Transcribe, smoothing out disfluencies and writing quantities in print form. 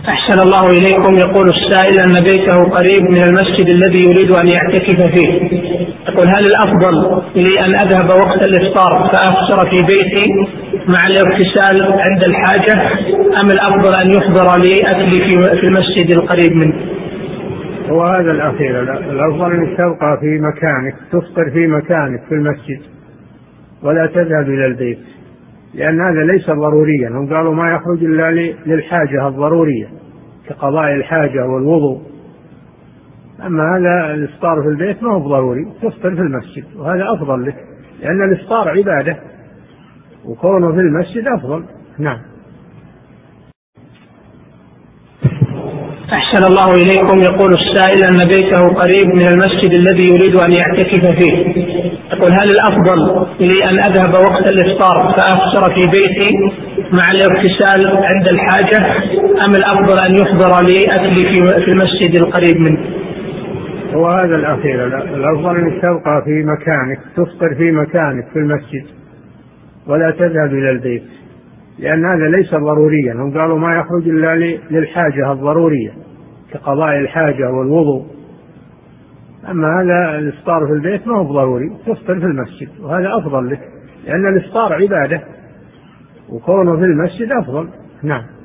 أحسن الله إليكم. يقول السائل أن بيته قريب من المسجد الذي يريد أن يعتكف فيه. يقول: هل الأفضل لي أن أذهب وقت الإفطار فأفطر في بيتي مع الاغتسال عند الحاجة، أم الأفضل أن يحضر لي أكلي في المسجد القريب منه؟ وهذا الأخير، الأفضل أن تبقى في مكانك، تفطر في مكانك في المسجد ولا تذهب إلى البيت، لأن هذا ليس ضروريا. هم قالوا ما يخرج إلا للحاجة الضرورية كقضاء الحاجة والوضوء. أما هذا الإفطار في البيت ما هو ضروري، تفطر في المسجد وهذا أفضل لك، لأن الإفطار عبادة وكونه في المسجد أفضل. نعم. أحسن الله إليكم. يقول السائل أن بيته قريب من المسجد الذي يريد أن يعتكف فيه. يقول: هل الأفضل لي أن أذهب وقت الإفطار فأفطر في بيتي مع الاغتسال عند الحاجة، أم الأفضل أن يحضر لي أكلي في المسجد القريب منه؟ وهذا الأخير، الأفضل أن تبقى في مكانك، تفطر في مكانك في المسجد ولا تذهب إلى البيت، لأن هذا ليس ضروريا. هم قالوا ما يخرج إلا للحاجة الضرورية كقضاء الحاجة والوضوء. أما هذا الإفطار في البيت ما هو ضروري، تفطر في المسجد وهذا أفضل لك، لأن الإفطار عبادة وكونه في المسجد أفضل. نعم.